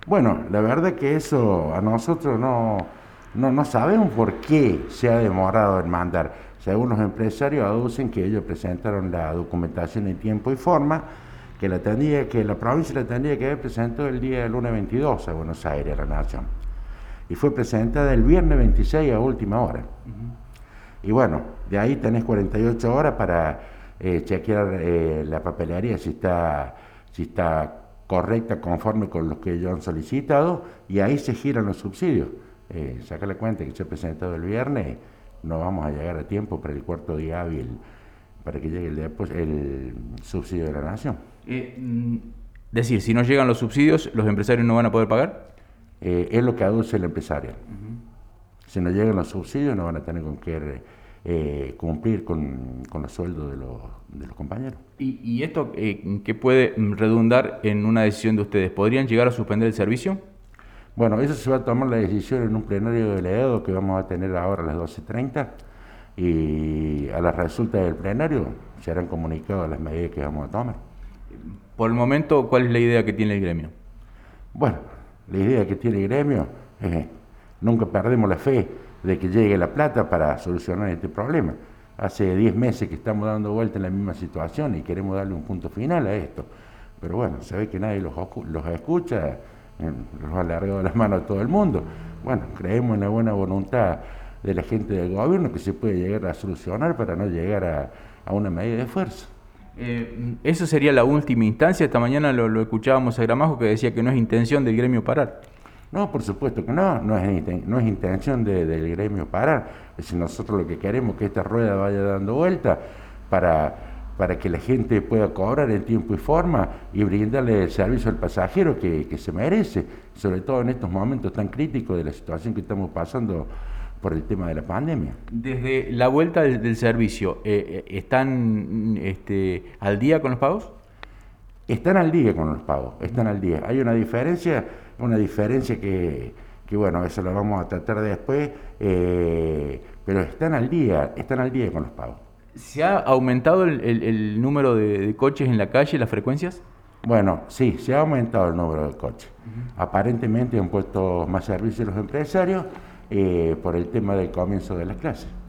Bueno, la verdad que eso a nosotros no sabemos por qué se ha demorado en mandar. Según los empresarios aducen que ellos presentaron la documentación en tiempo y forma, que la provincia la tendría que haber presentado el día lunes 22 a Buenos Aires, a la Nación. Y fue presentada el viernes 26 a última hora. Y bueno, de ahí tenés 48 horas para chequear la papelería si está correcta, conforme con lo que ellos han solicitado, y ahí se giran los subsidios. Saca la cuenta que se ha presentado el viernes, no vamos a llegar a tiempo para el cuarto día hábil para que llegue el subsidio de la Nación. Decir, si no llegan los subsidios, ¿los empresarios no van a poder pagar? Es lo que aduce el empresario. Si no llegan los subsidios, no van a tener con qué cumplir con los sueldos de los compañeros. ¿Y esto qué puede redundar en una decisión de ustedes? ¿Podrían llegar a suspender el servicio? Bueno, eso se va a tomar la decisión en un plenario de delegado que vamos a tener ahora a las 12:30, y a las resultas del plenario se harán comunicados las medidas que vamos a tomar. Por el momento, ¿cuál es la idea que tiene el gremio? Bueno, la idea que tiene el gremio es nunca perdemos la fe de que llegue la plata para solucionar este problema. Hace 10 meses que estamos dando vuelta en la misma situación y queremos darle un punto final a esto. Pero bueno, se ve que nadie los escucha, los ha alargado las manos a todo el mundo. Bueno, creemos en la buena voluntad de la gente del gobierno que se puede llegar a solucionar para no llegar a una medida de fuerza. Eso sería la última instancia. Esta mañana lo escuchábamos a Gramajo que decía que no es intención del gremio parar. No, por supuesto que no es intención del gremio parar. Es decir, nosotros lo que queremos es que esta rueda vaya dando vuelta para que la gente pueda cobrar en tiempo y forma y brindarle el servicio al pasajero que se merece, sobre todo en estos momentos tan críticos de la situación que estamos pasando por el tema de la pandemia. Desde la vuelta del servicio, ¿están al día con los pagos? Están al día con los pagos, están al día. Hay una diferencia que bueno, eso lo vamos a tratar después, pero están al día con los pagos. ¿Se ha aumentado el número de coches en la calle, las frecuencias? Bueno, sí, se ha aumentado el número de coches. Aparentemente han puesto más servicio los empresarios por el tema del comienzo de las clases.